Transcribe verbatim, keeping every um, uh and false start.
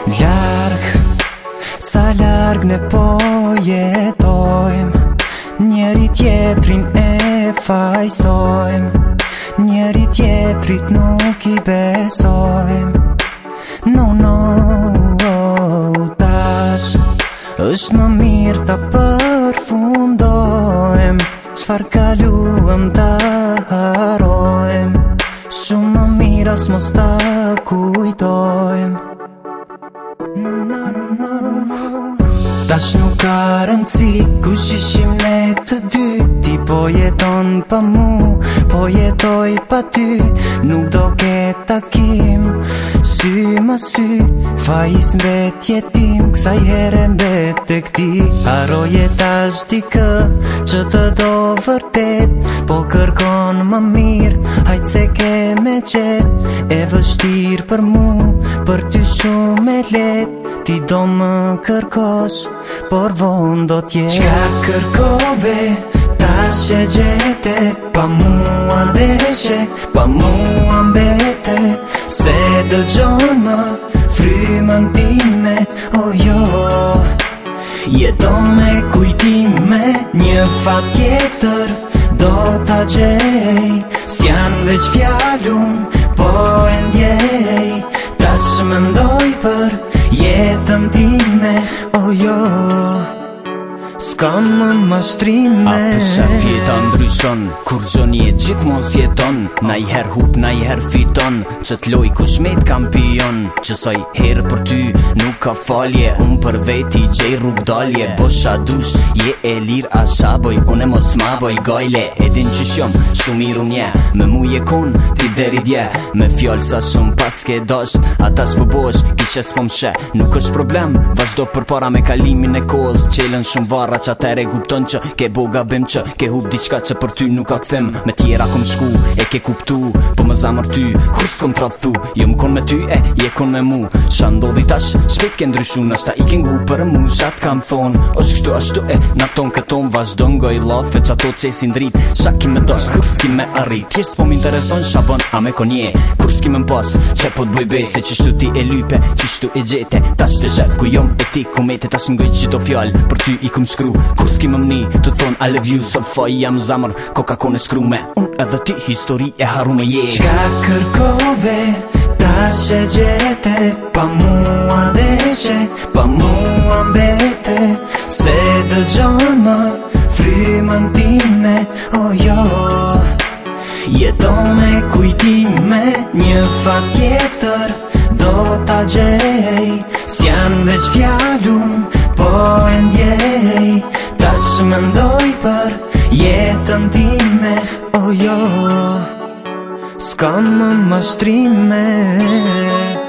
Larg, sa larg ne po jetojm, njeri tjetrin e fajsojm, njeri tjetrit nuk i besojm. No, no, oh, tash është më mirë ta përfundojm, çfar kaluam ta harojm, shumë më mirë as mos ta kujtojm. No, no, no, no, no. Tash nuk ka rëndësi kush ishim ne të dy, ti po jeton pa mu, po jetoj pa ty, nuk do ke takim sy ma sy, fajis mbet jetim, kësaj here mbet tek ti. Haroje tash dikë që të do vërtet, po kërkon më mirë, hajt se ke me qet, e vështir për mu, për ty shumë e let, ti do më kërkosh, por vonë do t'jesh. Çka kërkove, tash e gjete, pa mua ndeshe, pa mua mbete, se dëgjon më frymën time, oh jo. Jeton me kujtime, një fat tjetër do t'a gjej, s'jan veç fjalun, po e ndjej, tash mendoj për jetën time, oh jo. S'kam më mashtrime. Atë shef jeta ndryshon, kur gjoni e gjithmon s'jeton, na i her hup, na i her fiton, që t'loj kush met kampion, qësoj herë për ty, nuk ka falje, unë për veti gjej rrug dalje, bosha dush, je e lir asha boj, unë e mos ma boj gajle, edin që shjom, shumë i rumje, me mu je kon, ti deri dje, me fjall sa shumë pas ke dasht, ata s'po bosh, kishe s'po mshe, nuk është problem, vazhdo për para me kalimin e koz, qelen shumë var që atere kupton që ke boga bim që ke hub diçka që për ty nuk ka këthim, me tjera kom shku e ke kuptu, po më zamër ty kur s'kom trapthu, jo m'kon me ty e je kon me mu, shandodhi tash shpet ke ndryshu, nashta i ke ngu për mu, shat kam thon, është kështu ashtu e na ton këton vazhdo ngoj lafe që ato qesin drit, shaki me dosh kur s'ki me arrit, tjesht po m'intereson shabon a me konje, kur s'ki me m'pas që po t'boj bej se qështu ti e lype, qështu e gjete, tash të shef ku jom e ti kumete, tash ngoj gjitho fjall për ty i kum shkru, kur s'ki më mni, të thon I love you, sot faj jam zamër, koka kone skru me, unë edhe ti histori e haru me je. Çka kërkove, tash e gjete, pa mua ndeshe, pa mua mbete, se dëgjon më frymën time, oh jo. Jeton me kujtime, një fat tjetër do t'a gjej, s'jan veç fjalun, po e ndjej, tash mendoj për jetën time, oh jo. S'kam më mashtrime.